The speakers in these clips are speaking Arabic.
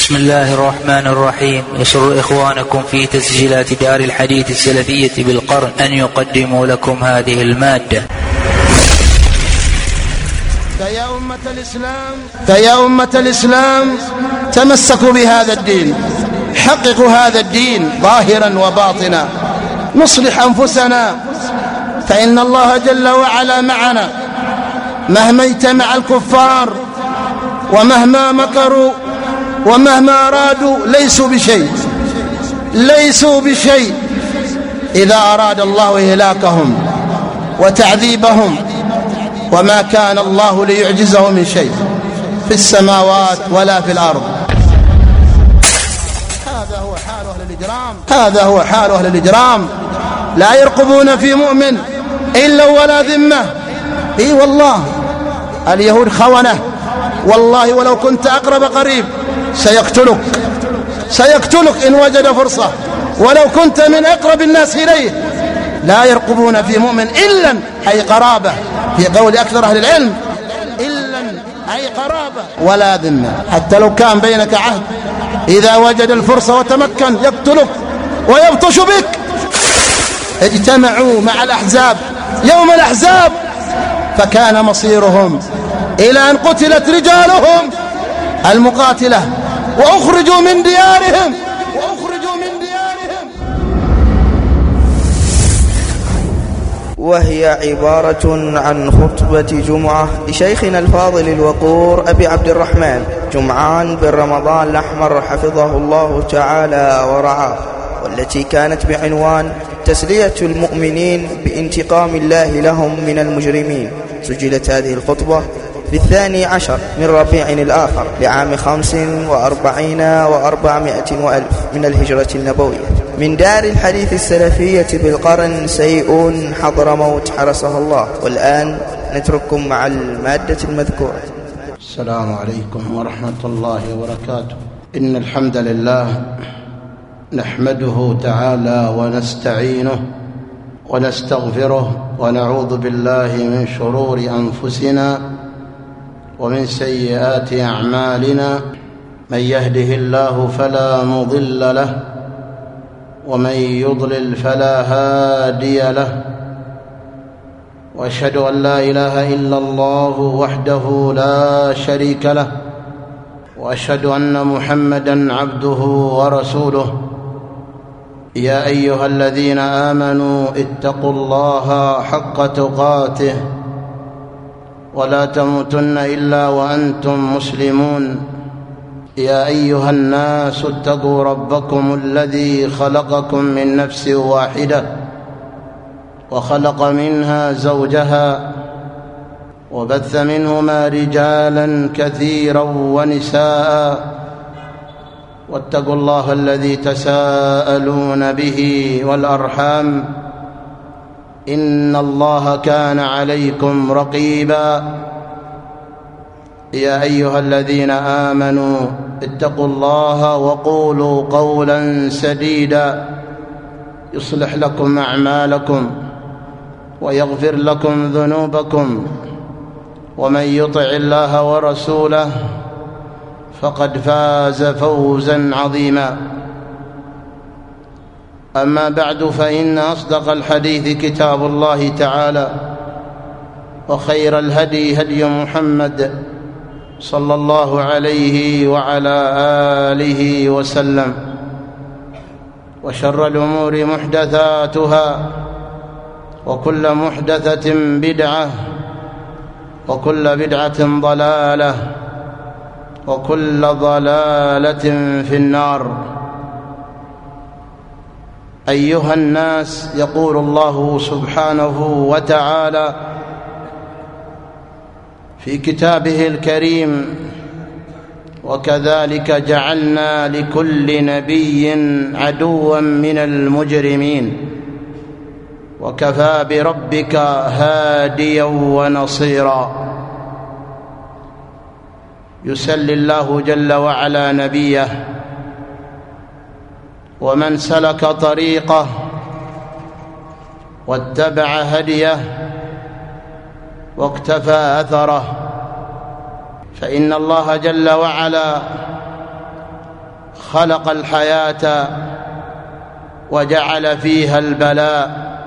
بسم الله الرحمن الرحيم. يسر إخوانكم في تسجيلات دار الحديث السلفية بالقرن أن يقدموا لكم هذه المادة. فيا أمة الإسلام تمسكوا بهذا الدين، حققوا هذا الدين ظاهرا وباطنا، نصلح أنفسنا، فإن الله جل وعلا معنا مهما اجتمع الكفار ومهما مكروا ومهما أرادوا ليسوا بشيء إذا أراد الله إهلاكهم وتعذيبهم، وما كان الله ليعجزه من شيء في السماوات ولا في الأرض. هذا هو حال أهل الإجرام، لا يرقبون في مؤمن إلا ولا ذمة. إي والله اليهود خونة، والله ولو كنت أقرب قريب سيقتلك إن وجد فرصة، ولو كنت من أقرب الناس إليه. لا يرقبون في مؤمن إلا أي قرابة، في قول أكثر أهل العلم إلا أي قرابة ولا ذمة، حتى لو كان بينك عهد إذا وجد الفرصة وتمكن يقتلك ويبطش بك. اجتمعوا مع الأحزاب يوم الأحزاب فكان مصيرهم إلى أن قتلت رجالهم المقاتلة وأخرجوا من ديارهم وهي عبارة عن خطبة جمعة لشيخنا الفاضل الوقور أبي عبد الرحمن جمعان بن رمضان الأحمر حفظه الله تعالى ورعاه، والتي كانت بعنوان تسلية المؤمنين بانتقام الله لهم من المجرمين. سجلت هذه الخطبة في 12 من ربيع الآخر لعام 45 و400 وألف من الهجرة النبوية، من دار الحديث السلفية بالقرن سيئون حضرموت حرسه الله. والآن نترككم مع المادة المذكورة. السلام عليكم ورحمة الله وبركاته. إن الحمد لله نحمده تعالى ونستعينه ونستغفره ونعوذ بالله من شرور أنفسنا ومن سيئات أعمالنا، من يهده الله فلا مضل له ومن يضلل فلا هادي له، وأشهد أن لا إله إلا الله وحده لا شريك له، وأشهد أن محمدًا عبده ورسوله. يا أيها الذين آمنوا اتقوا الله حق تقاته ولا تموتن إلا وأنتم مسلمون. يا أيها الناس اتقوا ربكم الذي خلقكم من نفس واحدة وخلق منها زوجها وبث منهما رجالا كثيرا ونساء، واتقوا الله الذي تساءلون به والأرحام، إن الله كان عليكم رقيبا. يا أيها الذين آمنوا اتقوا الله وقولوا قولا سديدا يصلح لكم أعمالكم ويغفر لكم ذنوبكم، ومن يطع الله ورسوله فقد فاز فوزا عظيما. أما بعد، فإن أصدق الحديث كتاب الله تعالى، وخير الهدي هدي محمد صلى الله عليه وعلى آله وسلم، وشر الأمور محدثاتها، وكل محدثة بدعة، وكل بدعة ضلالة، وكل ضلالة في النار. أيها الناس، يقول الله سبحانه وتعالى في كتابه الكريم: وكذلك جعلنا لكل نبي عدوا من المجرمين وكفى بربك هاديا ونصيرا. يسلي الله جل وعلا نبيه ومن سلك طريقه واتبع هديه واقتفى أثره، فإن الله جل وعلا خلق الحياة وجعل فيها البلاء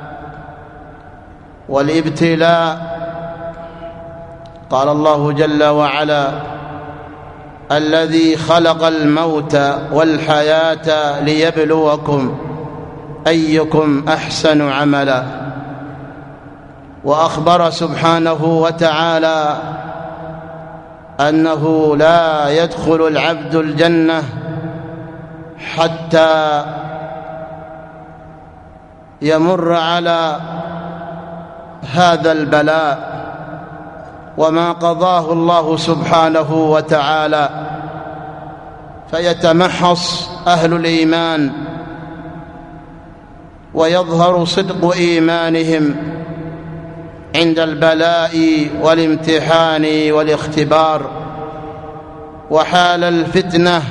والابتلاء. قال الله جل وعلا: الذي خلق الموت والحياة ليبلوكم أيكم أحسن عملا. وأخبر سبحانه وتعالى أنه لا يدخل العبد الجنة حتى يمر على هذا البلاء وما قضاه الله سبحانه وتعالى، فيتمحص أهل الإيمان ويظهر صدق إيمانهم عند البلاء والامتحان والاختبار وحال الفتنة،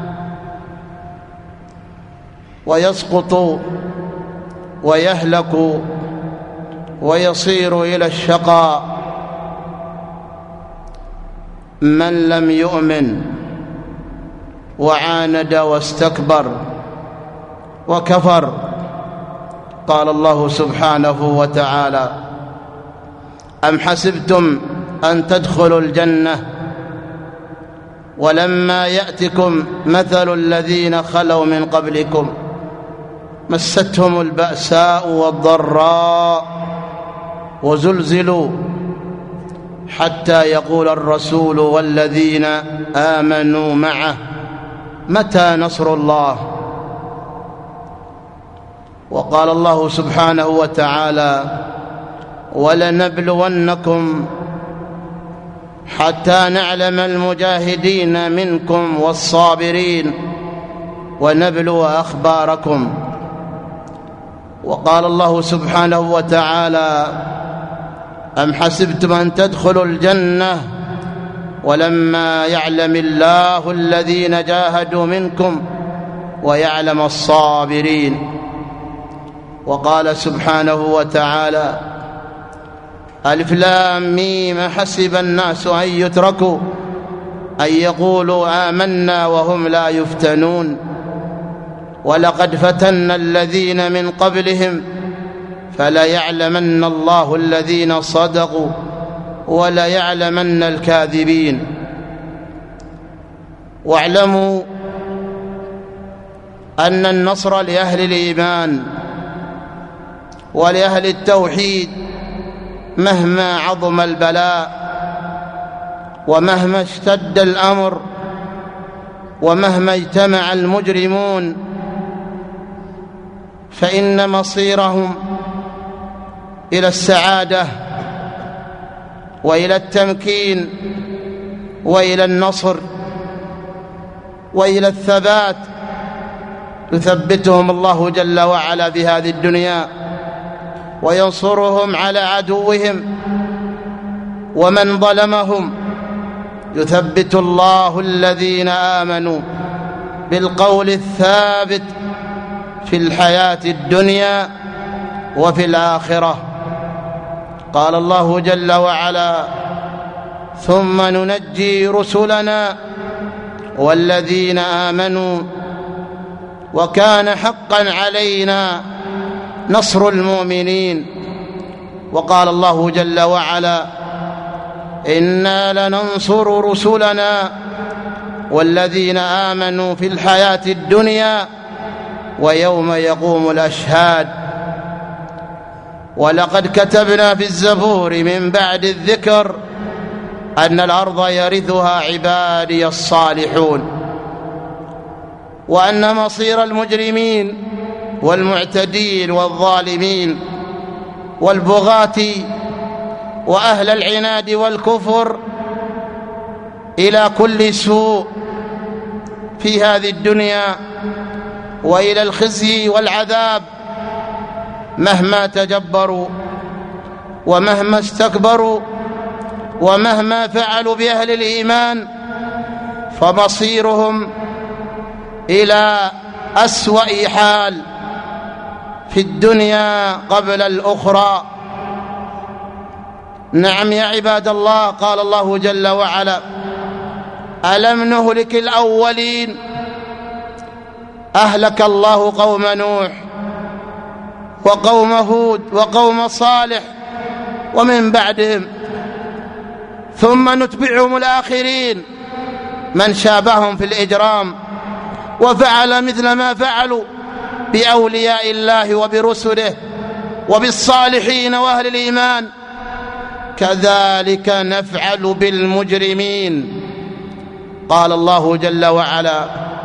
ويسقط ويهلك ويصير إلى الشقاء من لم يؤمن وعاند واستكبر وكفر. قال الله سبحانه وتعالى: أم حسبتم أن تدخلوا الجنة ولما يأتكم مثل الذين خلوا من قبلكم مستهم البأساء والضراء وزلزلوا حتى يقول الرسول والذين آمنوا معه متى نصر الله. وقال الله سبحانه وتعالى: ولنبلونكم حتى نعلم المجاهدين منكم والصابرين ونبلو أخباركم. وقال الله سبحانه وتعالى: أم حسبتم أن تدخلوا الجنة ولما يعلم الله الذين جاهدوا منكم ويعلم الصابرين. وقال سبحانه وتعالى: ألف لام ميم حسب الناس أن يتركوا أن يقولوا آمنا وهم لا يفتنون ولقد فتنا الذين من قبلهم فليعلمن الله الذين صدقوا وليعلمن الكاذبين. واعلموا أن النصر لأهل الإيمان ولأهل التوحيد مهما عظم البلاء ومهما اشتد الأمر ومهما اجتمع المجرمون، فإن مصيرهم إلى السعادة وإلى التمكين وإلى النصر وإلى الثبات. يثبتهم الله جل وعلا في هذه الدنيا وينصرهم على عدوهم ومن ظلمهم. يثبت الله الذين آمنوا بالقول الثابت في الحياة الدنيا وفي الآخرة. قال الله جل وعلا: ثم ننجي رسلنا والذين آمنوا وكان حقا علينا نصر المؤمنين. وقال الله جل وعلا: إنا لننصر رسلنا والذين آمنوا في الحياة الدنيا ويوم يقوم الأشهاد. ولقد كتبنا في الزبور من بعد الذكر أن الأرض يرثها عبادي الصالحون، وأن مصير المجرمين والمعتدين والظالمين والبغاة وأهل العناد والكفر إلى كل سوء في هذه الدنيا وإلى الخزي والعذاب مهما تجبروا ومهما استكبروا ومهما فعلوا بأهل الإيمان، فمصيرهم إلى أسوأ حال في الدنيا قبل الأخرى. نعم يا عباد الله، قال الله جل وعلا: ألم نهلك الأولين أهلك الله قوم نوح وقوم هود وقوم صالح ومن بعدهم، ثم نتبعهم الآخرين من شابههم في الإجرام وفعل مثل ما فعلوا بأولياء الله وبرسله وبالصالحين وأهل الإيمان، كذلك نفعل بالمجرمين. قال الله جل وعلا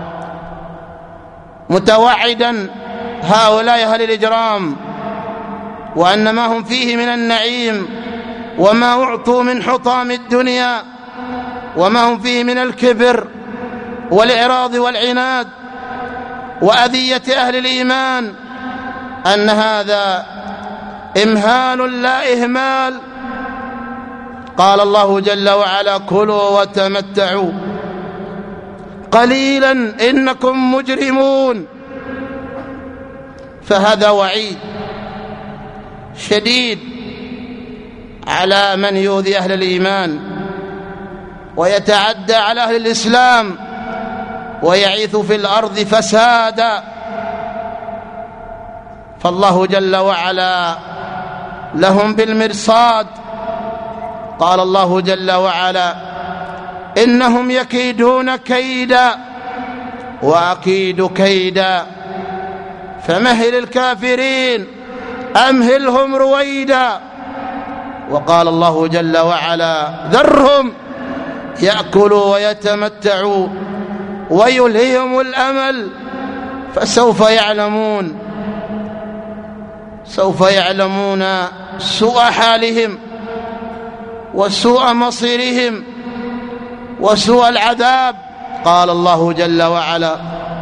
متوعدا هؤلاء أهل الإجرام وأن ما هم فيه من النعيم وما أعطوا من حطام الدنيا وما هم فيه من الكبر والإعراض والعناد وأذية أهل الإيمان، أن هذا إمهال لا إهمال. قال الله جل وعلا كلوا وتمتعوا قليلا إنكم مجرمون. فهذا وعيد شديد على من يؤذي أهل الإيمان ويتعدى على أهل الإسلام ويعيث في الأرض فسادا. فالله جل وعلا لهم بالمرصاد. قال الله جل وعلا إنهم يكيدون كيدا وأكيد كيدا فمهل الكافرين أمهلهم رويدا. وقال الله جل وعلا ذرهم يأكلوا ويتمتعوا ويلههم الأمل فسوف يعلمون. سوف يعلمون سوء حالهم وسوء مصيرهم وسوء العذاب. قال الله جل وعلا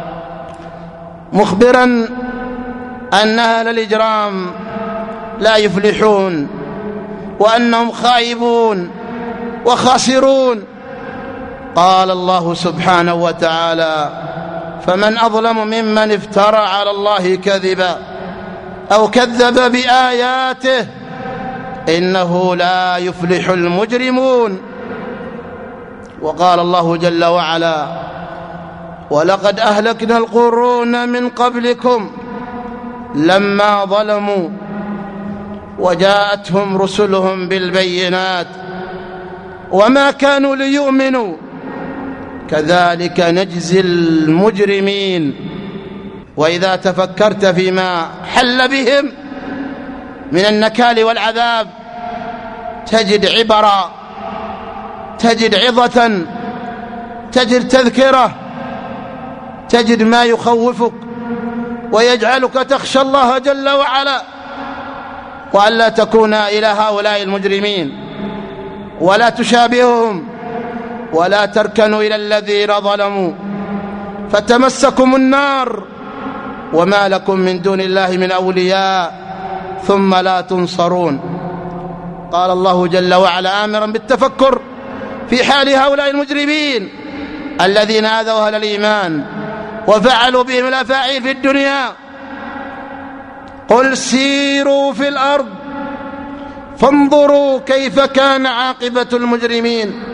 مخبرا أن أهل الإجرام لا يفلحون وأنهم خائبون وخاسرون. قال الله سبحانه وتعالى فمن أظلم ممن افترى على الله كذبا أو كذب بآياته إنه لا يفلح المجرمون. وقال الله جل وعلا ولقد أهلكنا القرون من قبلكم لما ظلموا وجاءتهم رسلهم بالبينات وما كانوا ليؤمنوا كذلك نجزي المجرمين. وإذا تفكرت فيما حل بهم من النكال والعذاب تجد عبرا، تجد عظة، تجد تذكرة، تجد ما يخوفك ويجعلك تخشى الله جل وعلا وألا تكون إلى هؤلاء المجرمين ولا تشابههم ولا تركنوا إلى الذين ظلموا فتمسكم النار وما لكم من دون الله من أولياء ثم لا تنصرون. قال الله جل وعلا آمرا بالتفكر في حال هؤلاء المجرمين الذين آذوا أهل الإيمان وفعلوا بهم الأفاعيل في الدنيا. قل سيروا في الأرض فانظروا كيف كان عاقبة المجرمين.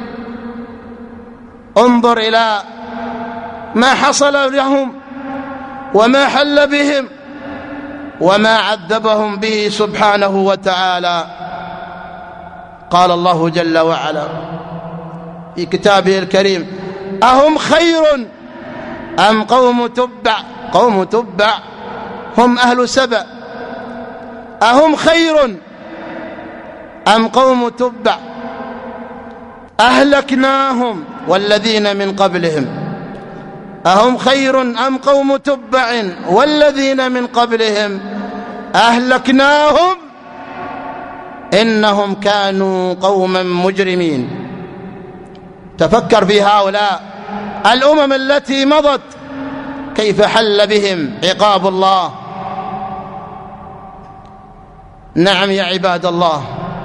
انظر إلى ما حصل لهم وما حل بهم وما عذبهم به سبحانه وتعالى. قال الله جل وعلا في كتابه الكريم أهم خير أم قوم تبع؟ قوم تبع هم أهل سبأ. أهم خير أم قوم تبع أهلكناهم والذين من قبلهم. أهم خير أم قوم تبع والذين من قبلهم أهلكناهم إنهم كانوا قوما مجرمين. تفكر في هؤلاء الأمم التي مضت كيف حل بهم عقاب الله. نعم يا عباد الله،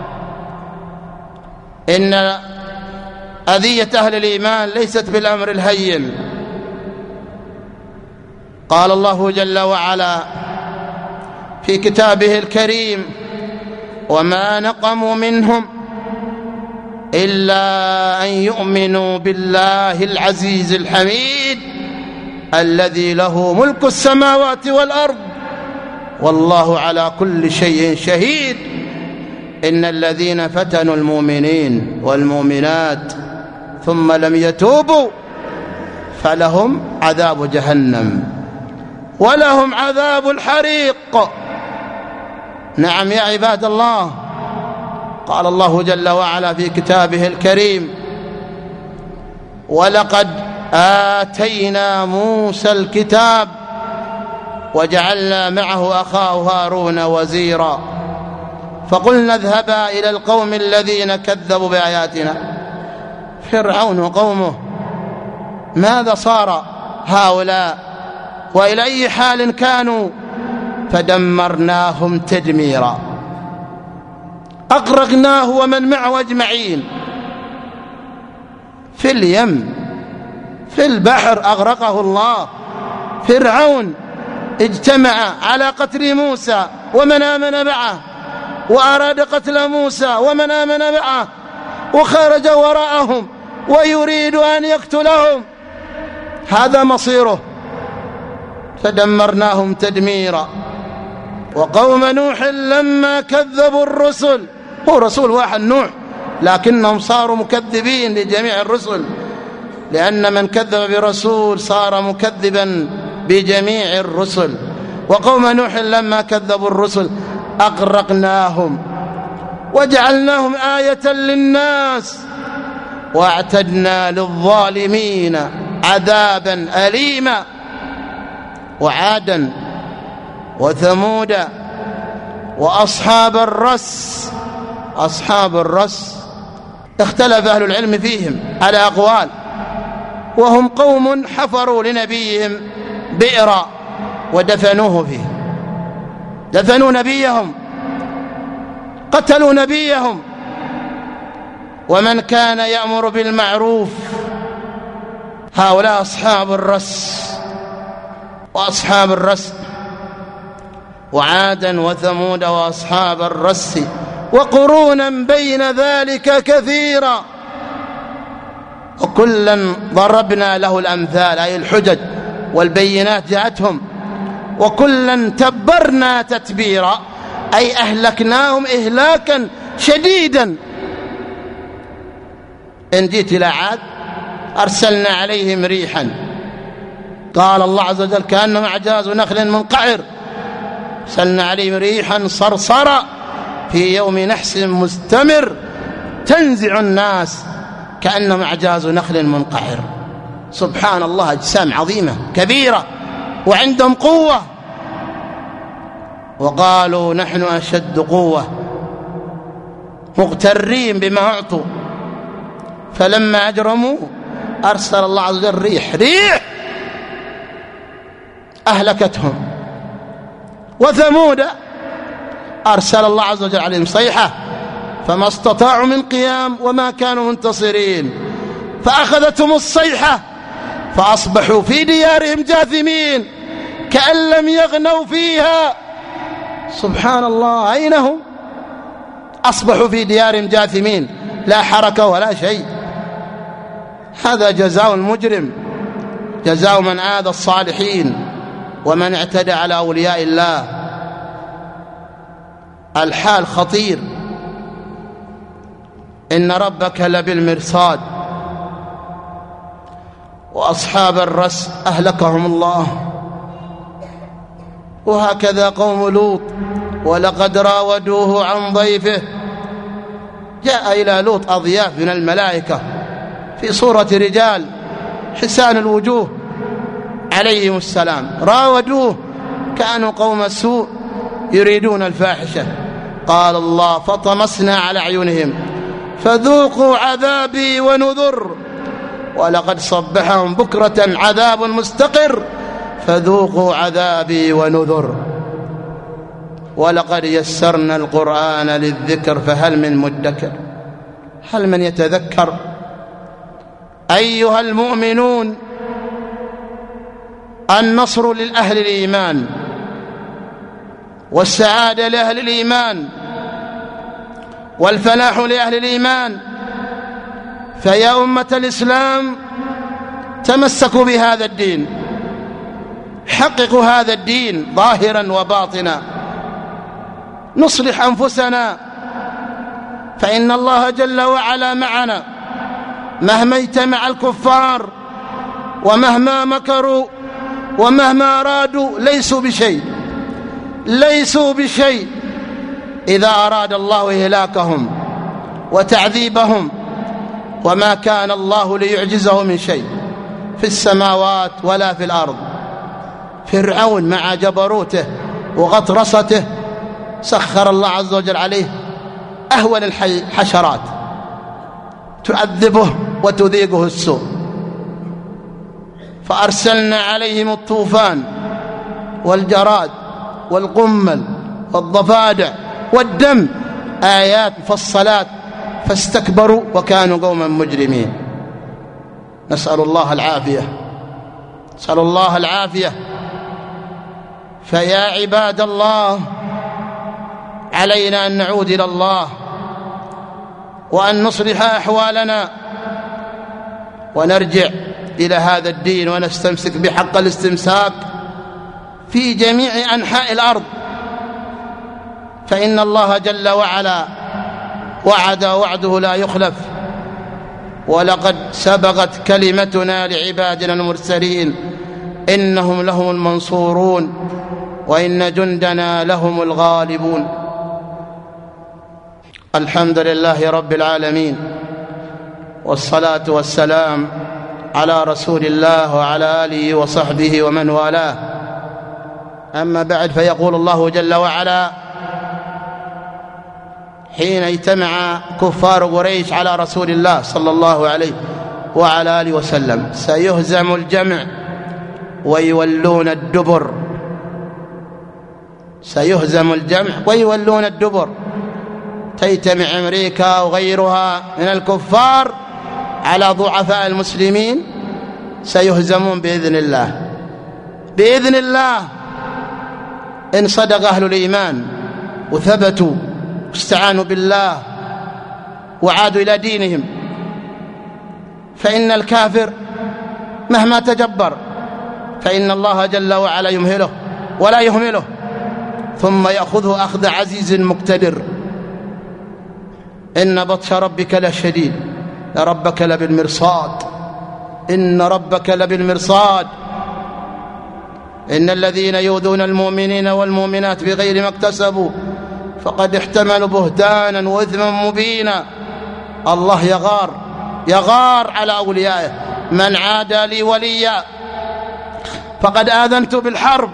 إن أذية أهل الإيمان ليست بالأمر الهين. قال الله جل وعلا في كتابه الكريم وما نقموا منهم إلا أن يؤمنوا بالله العزيز الحميد الذي له ملك السماوات والأرض والله على كل شيء شهيد. إن الذين فتنوا المؤمنين والمؤمنات ثم لم يتوبوا فلهم عذاب جهنم ولهم عذاب الحريق. نعم يا عباد الله، قال الله جل وعلا في كتابه الكريم: ولقد آتينا موسى الكتاب وجعلنا معه أخاه هارون وزيرا فقلنا اذهبا إلى القوم الذين كذبوا بآياتنا. فرعون وقومه ماذا صار هؤلاء وإلى أي حال كانوا؟ فدمرناهم تدميرا، أغرقناه ومن معه أجمعين، في اليم في البحر أغرقه الله. فرعون اجتمع على قتل موسى ومن آمن معه، وأراد قتل موسى ومن آمن معه، وخرج وراءهم ويريد أن يقتلهم. هذا مصيره، فدمرناهم تدميرا. وقوم نوح لما كذبوا الرسل، هو رسول واحد نوح لكنهم صاروا مكذبين لجميع الرسل، لأن من كذب برسول صار مكذبا بجميع الرسل. وقوم نوح لما كذبوا الرسل أغرقناهم وجعلناهم آية للناس واعتدنا للظالمين عذابا أليما. وعادا وثمود وأصحاب الرس. أصحاب الرس اختلف أهل العلم فيهم على أقوال، وهم قوم حفروا لنبيهم بئرا ودفنوه فيه، دفنوا نبيهم، قتلوا نبيهم. ومن كان يأمر بالمعروف، هؤلاء أصحاب الرس. وأصحاب الرس وعادا وثمود وأصحاب الرس وقرونا بين ذلك كثيرا، وكلا ضربنا له الأمثال، أي الحجج والبينات جاءتهم، وكلا تبرنا تتبيرا، أي أهلكناهم إهلاكا شديدا. إن جئت إلى عاد أرسلنا عليهم ريحا، قال الله عز وجل كأنهم أعجاز نخل منقعر، أرسلنا عليهم ريحا صرصرا في يوم نحس مستمر تنزع الناس كأنهم أعجاز نخل منقعر. سبحان الله، أجسام عظيمة كبيرة وعندهم قوة. وقالوا نحن أشد قوة، مغترين بما أعطوا، فلما أجرموا أرسل الله عز وجل ريح أهلكتهم. وثمود أرسل الله عز وجل عليهم صيحة فما استطاعوا من قيام وما كانوا منتصرين، فأخذتهم الصيحة فأصبحوا في ديارهم جاثمين كأن لم يغنوا فيها. سبحان الله، أين هم؟ أصبحوا في ديارهم جاثمين، لا حركة ولا شيء. هذا جزاء المجرم، جزاء من آذى الصالحين ومن اعتدى على أولياء الله. الحال خطير. إن ربك لبالمرصاد. وأصحاب الرس أهلكهم الله. وهكذا قوم لوط، ولقد راودوه عن ضيفه. جاء إلى لوط أضياف من الملائكة في صورة رجال حسان الوجوه عليهم السلام، راودوه كانوا قوم سوء يريدون الفاحشة. قال الله فطمسنا على أعينهم فذوقوا عذابي ونذر، ولقد صبحهم بكرة عذاب مستقر فذوقوا عذابي ونذر. ولقد يسرنا القرآن للذكر فهل من مدكر، هل من يتذكر؟ أيها المؤمنون، النصر للأهل الإيمان والسعادة لأهل الإيمان والفلاح لأهل الإيمان. فيا أمة الإسلام تمسكوا بهذا الدين حققوا هذا الدين ظاهرا وباطنا، نصلح أنفسنا، فإن الله جل وعلا معنا مهما اجتمع الكفار ومهما مكروا ومهما أرادوا ليسوا بشيء إذا أراد الله إهلاكهم وتعذيبهم، وما كان الله ليعجزه من شيء في السماوات ولا في الأرض. فرعون مع جبروته وغطرسته سخر الله عز وجل عليه أهون الحشرات تعذبه وتذيقه السوء، فأرسلنا عليهم الطوفان والجراد والقمل والضفادع والدم آيات مفصلات فاستكبروا وكانوا قوما مجرمين. نسأل الله العافية. فيا عباد الله، علينا أن نعود إلى الله وأن نصلح أحوالنا ونرجع إلى هذا الدين ونستمسك بحق الاستمساك في جميع أنحاء الأرض، فإن الله جل وعلا وعد وعده لا يخلف، ولقد سبقت كلمتنا لعبادنا المرسلين إنهم لهم المنصورون وإن جندنا لهم الغالبون. الحمد لله رب العالمين، والصلاة والسلام على رسول الله وعلى آله وصحبه ومن والاه. أما بعد، فيقول الله جل وعلا حين اجتمع كفار قريش على رسول الله صلى الله عليه وعلى آله وسلم: سيهزم الجمع ويولون الدبر. سيهزم الجمع ويولون الدبر. تجتمع أمريكا وغيرها من الكفار على ضعفاء المسلمين، سيهزمون بإذن الله إن صدق أهل الإيمان وثبتوا واستعانوا بالله وعادوا إلى دينهم. فإن الكافر مهما تجبر فإن الله جل وعلا يمهله ولا يهمله، ثم يأخذه أخذ عزيز مقتدر. إن بطش ربك لشديد، ربك لبالمرصاد، إن ربك لبالمرصاد. إن الذين يؤذون المؤمنين والمؤمنات بغير ما اكتسبوا فقد احتملوا بهتانا وإثما مبينا. الله يغار على أوليائه: من عادى لي وليا فقد آذنت بالحرب.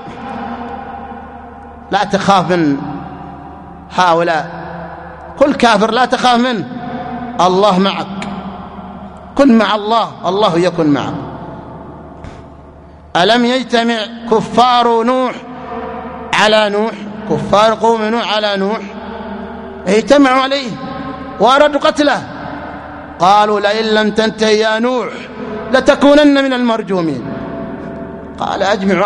لا تخاف من هؤلاء، كل كافر لا تخاف منه، الله معك. كن مع الله، الله يكن معك. ألم يجتمع كفار نوح على نوح، كفار قوم نوح على نوح، اجتمعوا عليه وأرادوا قتله، قالوا: لئن لم تنتهي يا نوح لتكونن من المرجومين. قال: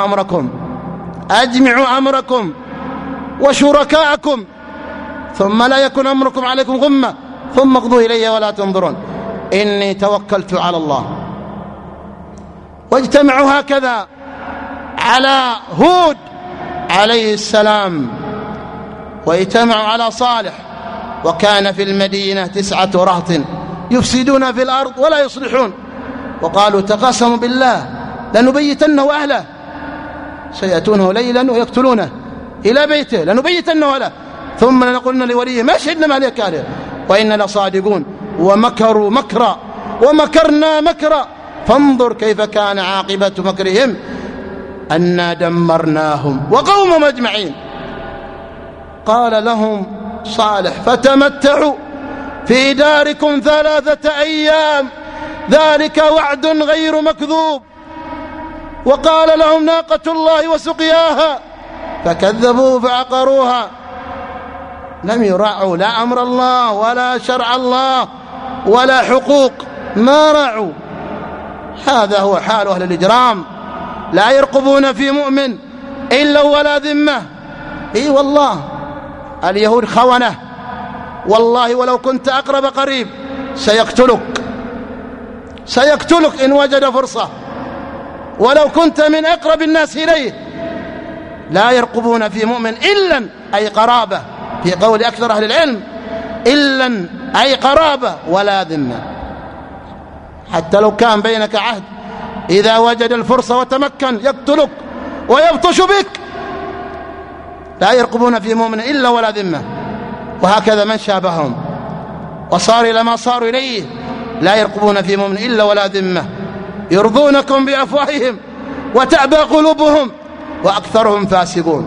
أجمعوا أمركم وشركاءكم ثم لا يكن أمركم عليكم غمة ثم اقضوا إلي ولا تنظرون إني توكلت على الله. واجتمعوا هكذا على هود عليه السلام، واجتمعوا على صالح، وكان في المدينة 9 رهط يفسدون في الأرض ولا يصلحون، وقالوا: تقاسموا بالله لنبيتنه أهله، سيأتونه ليلا ويقتلونه إلى بيته لنبيتنه له ثم لنقولن لوليه ما شهدنا ما عليك عليه وإننا لصادقون. ومكروا مكرا ومكرنا مكرا فانظر كيف كان عاقبة مكرهم أنا دمرناهم وقومهم أجمعين. قال لهم صالح: فتمتعوا في داركم 3 أيام ذلك وعد غير مكذوب. وقال لهم: ناقة الله وسقياها فكذبوا فعقروها. لم يراعوا لا أمر الله ولا شرع الله ولا حقوق، ما راعوا. هذا هو حال أهل الإجرام، لا يرقبون في مؤمن إلا ولا ذمة. إي والله اليهود خونة، والله ولو كنت أقرب قريب سيقتلك إن وجد فرصة، ولو كنت من أقرب الناس إليه لا يرقبون في مؤمن إلا أي قرابة، في قول أكثر أهل العلم إلا أي قرابة ولا ذمة، حتى لو كان بينك عهد إذا وجد الفرصة وتمكن يقتلك ويبطش بك. لا يرقبون في مؤمن إلا ولا ذمة. وهكذا من شابههم وصار إلى ما صاروا إليه، لا يرقبون في مؤمن إلا ولا ذمة، يرضونكم بأفواههم وتأبى قلوبهم وأكثرهم فاسقون.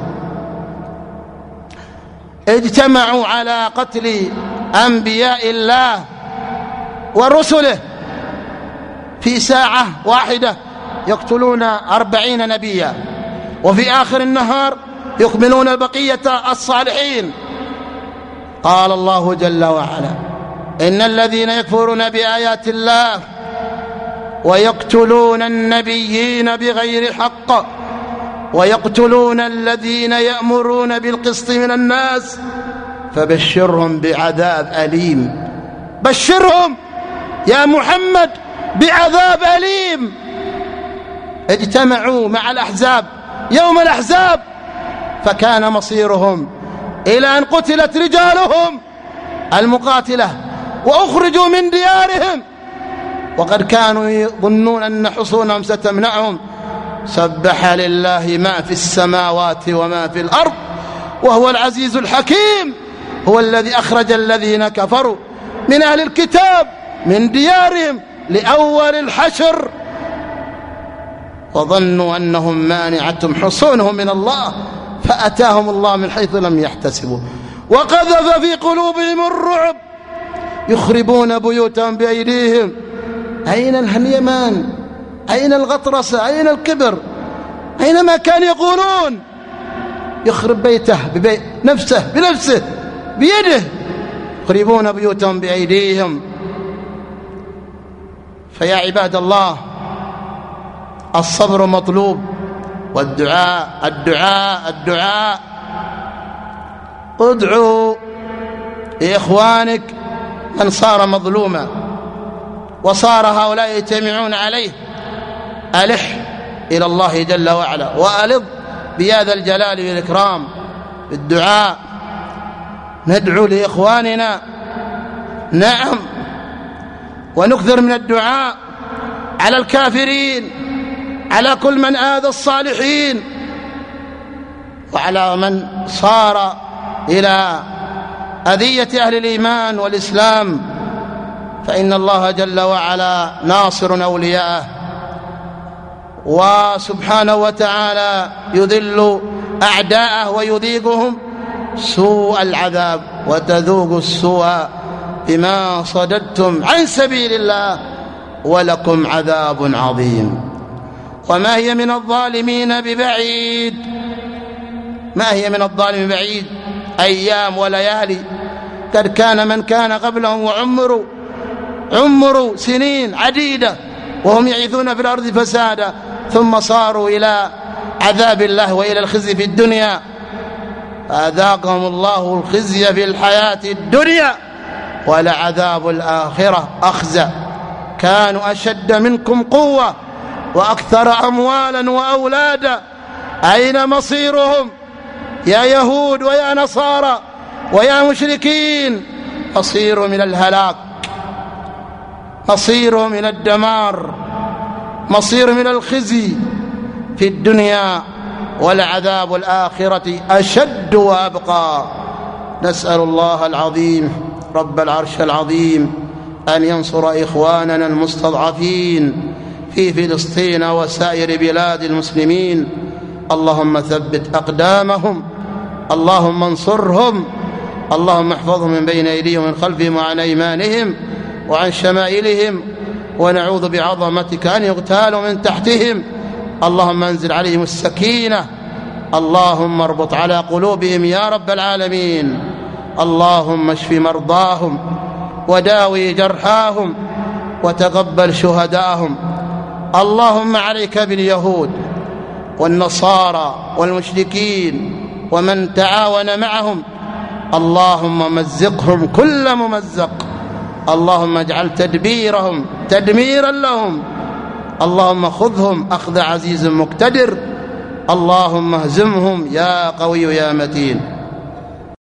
اجتمعوا على قتل أنبياء الله ورسله في ساعة واحدة، يقتلون 40 نبيا، وفي آخر النهار يكملون البقية الصالحين. قال الله جل وعلا: إن الذين يكفرون بآيات الله ويقتلون النبيين بغير حق ويقتلون الذين يأمرون بالقسط من الناس فبشرهم بعذاب أليم. بشرهم يا محمد بعذاب أليم. اجتمعوا مع الأحزاب يوم الأحزاب، فكان مصيرهم إلى أن قتلت رجالهم المقاتلة وأخرجوا من ديارهم، وقد كانوا يظنون أن حصونهم ستمنعهم. سبح لله ما في السماوات وما في الأرض وهو العزيز الحكيم. هو الذي أخرج الذين كفروا من أهل الكتاب من ديارهم لأول الحشر وظنوا أنهم مانعتهم حصونهم من الله فأتاهم الله من حيث لم يحتسبوا وقذف في قلوبهم الرعب يخربون بيوتهم بأيديهم. أين اليمان؟ أين الغطرسة؟ أين الكبر؟ أين ما كان يقولون؟ يخرب بيته نفسه بنفسه بيده، يخربون بيوتهم بأيديهم. فيا عباد الله، الصبر مطلوب، والدعاء الدعاء الدعاء. ادعوا لإخوانك من صار مظلوما وصار هؤلاء يجتمعون عليه. ألح إلى الله جل وعلا وألظ بهذا الجلال والإكرام بالدعاء. ندعو لإخواننا، نعم، ونكثر من الدعاء على الكافرين، على كل من آذى الصالحين، وعلى من صار إلى أذية أهل الإيمان والإسلام، فإن الله جل وعلا ناصر أولياءه، وسبحانه وتعالى يذل أعداءه ويذيقهم سوء العذاب، وتذوقوا السوء بما صددتم عن سبيل الله ولكم عذاب عظيم. وما هي من الظالمين ببعيد، ما هي من الظالمين ببعيد، أيام وليالي. قد كان من كان قبلهم وعمروا سنين عديدة وهم يعيثون في الأرض فسادا، ثم صاروا إلى عذاب الله وإلى الخزي في الدنيا، فأذاقهم الله الخزي في الحياة الدنيا ولعذاب الآخرة أخزى. كانوا أشد منكم قوة وأكثر أموالا وأولادا. أين مصيرهم يا يهود ويا نصارى ويا مشركين؟ مصيرهم من الهلاك، مصيرهم من الدمار، مصيرهم من الخزي في الدنيا ولعذاب الآخرة أشد وأبقى. نسأل الله العظيم رب العرش العظيم أن ينصر إخواننا المستضعفين في فلسطين وسائر بلاد المسلمين. اللهم ثبت أقدامهم، اللهم انصرهم، اللهم احفظهم من بين أيديهم ومن خلفهم وعن أيمانهم وعن شمائلهم، ونعوذ بعظمتك أن يغتالوا من تحتهم. اللهم انزل عليهم السكينة، اللهم اربط على قلوبهم يا رب العالمين. اللهم اشف مرضاهم وداوي جرحاهم وتقبل شهداءهم. اللهم عليك باليهود والنصارى والمشركين ومن تعاون معهم، اللهم مزقهم كل ممزق، اللهم اجعل اللهم اهزمهم يا قوي يا متين.